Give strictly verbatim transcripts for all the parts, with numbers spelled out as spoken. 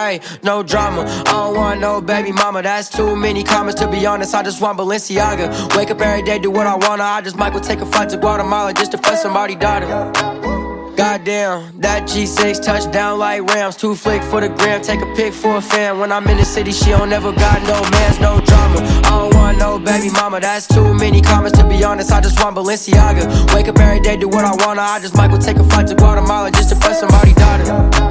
Ayy, no drama. I don't want no baby mama. That's too many comments, to be honest. I just want Balenciaga. Wake up every day, do what I wanna. I just might go take a flight to Guatemala just to fuck somebody's daughter. Goddamn, that G six touchdown like Rams. Two flick for the gram, take a pic for a fan. When I'm in the city, she don't never got no mans, no drama. I don't want no baby mama, that's too many comments, to be honest. I just want Balenciaga. Wake up every day, do what I wanna. I just might go take a flight to Guatemala just to fuck somebody's daughter.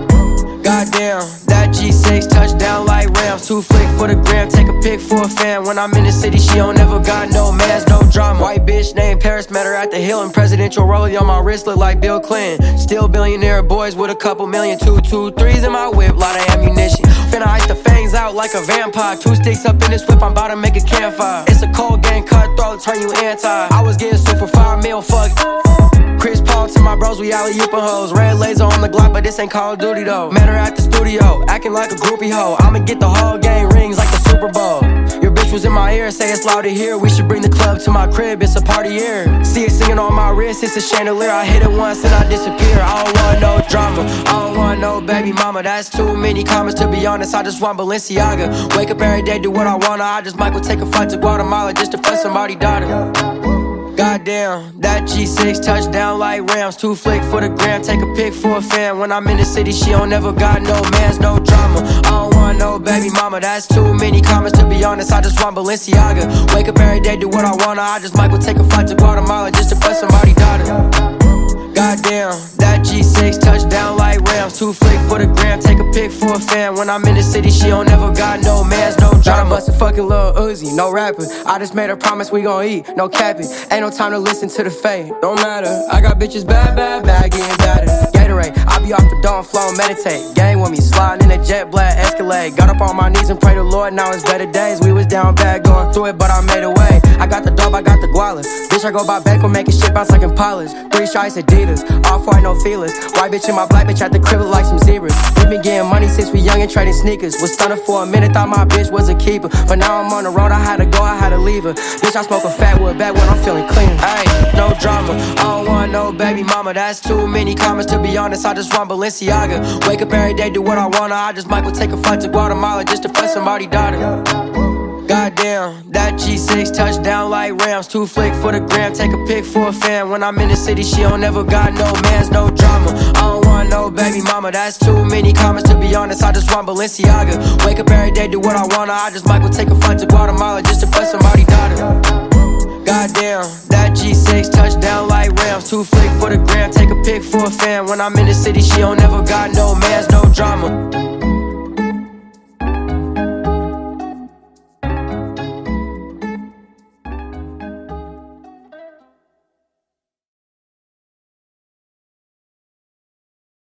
Goddamn, that G six touchdown like Rams. Two flick for the gram, take a pic for a fan. When I'm in the city, she don't never got no mans, no drama. White bitch named Paris, met her at the Hill. And presidential rollie on my wrist look like Bill Clinton. Still billionaire boys with a couple million. Two, two, threes in my whip, lot of ammunition. Finna ice the fangs out like a vampire. Two sticks up in this whip, I'm about to make a campfire. It's a cold game, cutthroat, turn you anti. I was getting sued for five mil, fuck. Chris Paul to my bros, we alley-oopin' hoes. Red laser on the Glock, but this ain't Call of Duty though. Met her at the studio, acting like a groupie hoe. I'ma get the whole game rings like the Super Bowl. Your bitch was in my ear, say it's loud to hear. We should bring the club to my crib, it's a party here. See it singing on my wrist, it's a chandelier. I hit it once and I disappear. I don't want no drama, I don't want no baby mama. That's too many comments, to be honest. I just want Balenciaga. Wake up every day, do what I wanna. I just might go take a flight to Guatemala just to fuck somebody's daughter. Goddamn, that G six touchdown like Rams. Two flick for the gram, take a pic for a fan. When I'm in the city, she don't never got no mans, no drama. I don't want no baby mama, that's too many comments, to be honest. I just want Balenciaga. Wake up every day, do what I wanna. I just might go take a flight to Guatemala just to fuck somebody's daughter. Goddamn, that G six touchdown like Rams. Two flick for the gram, take a pic for a fan. When I'm in the city, she don't never got no mans, no drama. Bust a fucking Lil Uzi, no rapper. I just made her promise we gon' eat, no capping. Ain't no time to listen to the fade, don't matter. I got bitches bad, bad, bad, getting better. Gatorade, I be off the dawn flow, meditate. Gang with me, sliding in a jet black Escalade. Got up on my knees and pray to Lord, now it's better days. We was down bad, going through it, but I made a way. I got the dope, I got the guala. Bitch, I go by Beckham, making shit bounce like Impalas. Three stripes, Adidas, off-white, no feelers. White bitch in my black bitch at the crib look like some zebras. We been getting money since we young and trading sneakers. Was stunning for a minute, thought my bitch was a keeper. But now I'm on the road, I had to go, I had to leave her. Bitch, I smoke a fat wood back when I'm feeling clean. Ayy, no drama, I don't want no baby mama. That's too many comments, to be honest. I just want Balenciaga. Wake up every day, do what I wanna. I just might go take a flight to Guatemala just to fuck somebody's daughter. Goddamn, that G six touchdown like Rams. Two flick for the gram, take a pic for a fan. When I'm in the city, she don't never got no mans, no drama. I don't want no baby mama, that's too many comments, to be honest. I just want Balenciaga. Wake up every day, do what I wanna. I just might go take a flight to Guatemala just to fuck somebody's daughter. Goddamn, that G six touchdown like Rams. Two flick for the gram, take a pic for a fan. When I'm in the city, she don't never got no mans, no drama.